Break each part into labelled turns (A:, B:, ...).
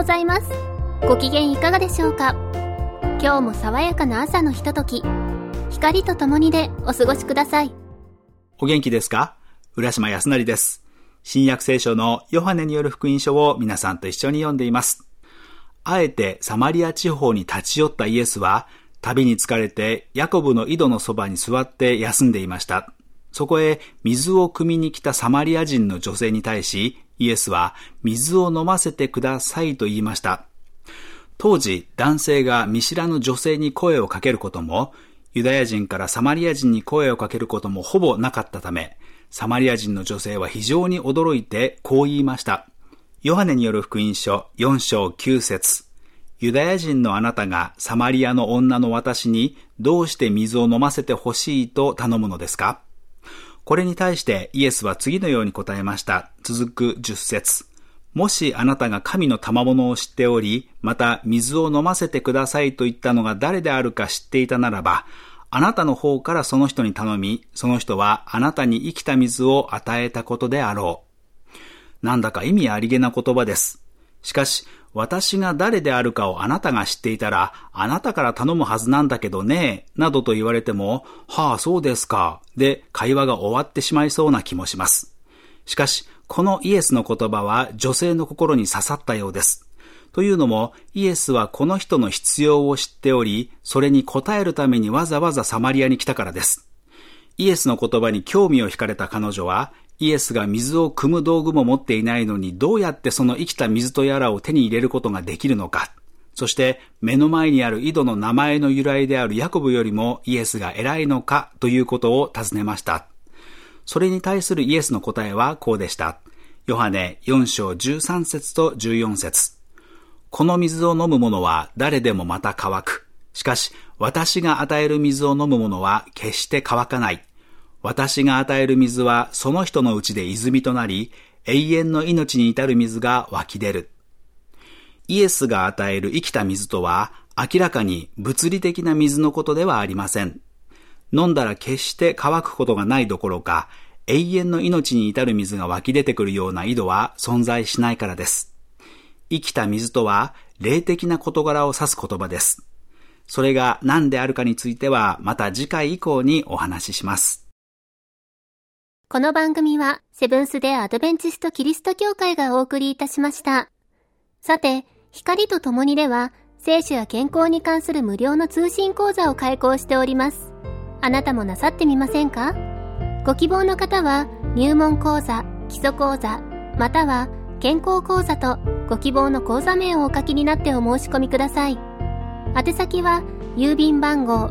A: ございます。ご機嫌いかがでしょうか。今日も爽やかな朝のひととき、光とともにでお過ごしください。
B: お元気ですか？浦島康成です。新約聖書のヨハネによる福音書を皆さんと一緒に読んでいます。あえてサマリア地方に立ち寄ったイエスは、旅に疲れてヤコブの井戸のそばに座って休んでいました。そこへ水を汲みに来たサマリア人の女性に対し、イエスは水を飲ませてくださいと言いました。当時、男性が見知らぬ女性に声をかけることも、ユダヤ人からサマリア人に声をかけることもほぼなかったため、サマリア人の女性は非常に驚いてこう言いました。ヨハネによる福音書4章9節。ユダヤ人のあなたがサマリアの女の私にどうして水を飲ませてほしいと頼むのですか？これに対してイエスは次のように答えました。続く10節。もしあなたが神の賜物を知っており、また水を飲ませてくださいと言ったのが誰であるか知っていたならば、あなたの方からその人に頼み、その人はあなたに生きた水を与えたことであろう。なんだか意味ありげな言葉です。しかし、私が誰であるかをあなたが知っていたら、あなたから頼むはずなんだけどね、などと言われても、はあ、そうですか、で会話が終わってしまいそうな気もします。しかし、このイエスの言葉は女性の心に刺さったようです。というのも、イエスはこの人の必要を知っており、それに応えるためにわざわざサマリアに来たからです。イエスの言葉に興味を惹かれた彼女は、イエスが水を汲む道具も持っていないのにどうやってその生きた水とやらを手に入れることができるのか。そして目の前にある井戸の名前の由来であるヤコブよりもイエスが偉いのかということを尋ねました。それに対するイエスの答えはこうでした。ヨハネ4章13節と14節。この水を飲む者は誰でもまた乾く。しかし私が与える水を飲む者は決して乾かない。私が与える水はその人のうちで泉となり、永遠の命に至る水が湧き出る。イエスが与える生きた水とは、明らかに物理的な水のことではありません。飲んだら決して乾くことがないどころか、永遠の命に至る水が湧き出てくるような井戸は存在しないからです。生きた水とは、霊的な事柄を指す言葉です。それが何であるかについては、また次回以降にお話しします。
A: この番組はセブンス・デ・アドベンチスト・キリスト教会がお送りいたしました。さて、光とともにでは聖書や健康に関する無料の通信講座を開講しております。あなたもなさってみませんか？ご希望の方は入門講座、基礎講座、または健康講座とご希望の講座名をお書きになってお申し込みください。宛先は郵便番号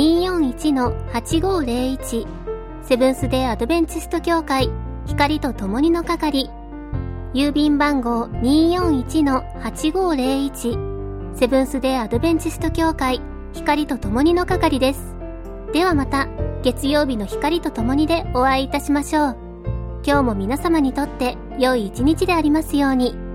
A: 241-8501セブンス・デ・アドベンチスト教会光とともにの係。郵便番号 241-8501 セブンス・デ・アドベンチスト教会光とともにの係です。ではまた月曜日の光とともにでお会いいたしましょう。今日も皆様にとって良い一日でありますように。